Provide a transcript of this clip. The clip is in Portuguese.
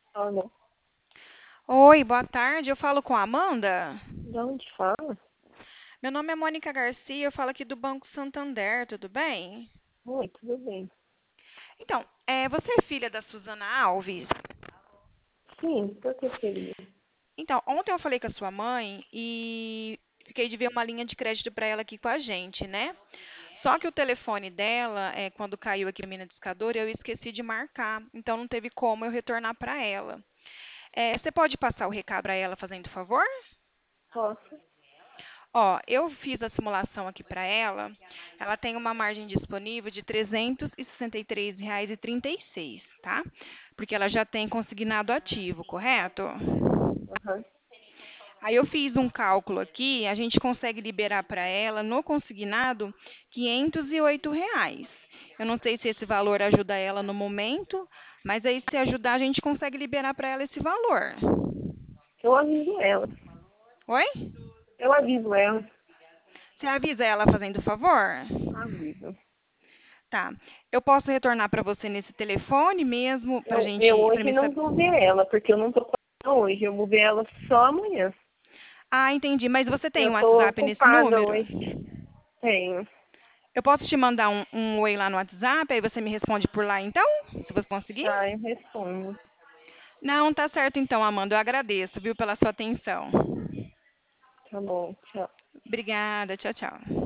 Olha, Oi, boa tarde. Eu falo com a Amanda. de onde fala? Meu nome é Mônica Garcia, eu falo aqui do Banco Santander, tudo bem? Oi, tudo bem. Então, você é filha da Suzana Alves? Sim, por que seria? Então, ontem eu falei com a sua mãe e fiquei de ver uma linha de crédito para ela aqui com a gente, né? Só que o telefone dela, quando caiu aqui na mina discadora, eu esqueci de marcar. Então, não teve como eu retornar para ela. Você pode passar o recado para ela, fazendo favor? Posso? Ó, eu fiz a simulação aqui para ela. Ela tem uma margem disponível de R$ 363,36, tá? Porque ela já tem consignado ativo, correto? Aham. Aí eu fiz um cálculo aqui, a gente consegue liberar para ela no consignado R$ 508. Eu não sei se esse valor ajuda ela no momento, mas aí se ajudar a gente consegue liberar para ela esse valor. Eu aviso ela. Oi? Eu aviso ela. Você avisa ela fazendo favor? Aviso. Tá. Eu posso retornar para você nesse telefone mesmo para Eu gente, para hoje mim não saber. vou ver ela, porque eu não tô com ela hoje. Eu vou ver ela só amanhã. Ah, entendi. Mas você tem Eu um tô WhatsApp nesse ocupada número? hoje. Tenho. Eu posso te mandar um oi lá no WhatsApp, aí você me responde por lá então, se você conseguir? Tá, eu respondo. Não, tá certo então, Amanda. Eu agradeço, viu, pela sua atenção. Tá bom, tchau. Obrigada. Tchau, tchau.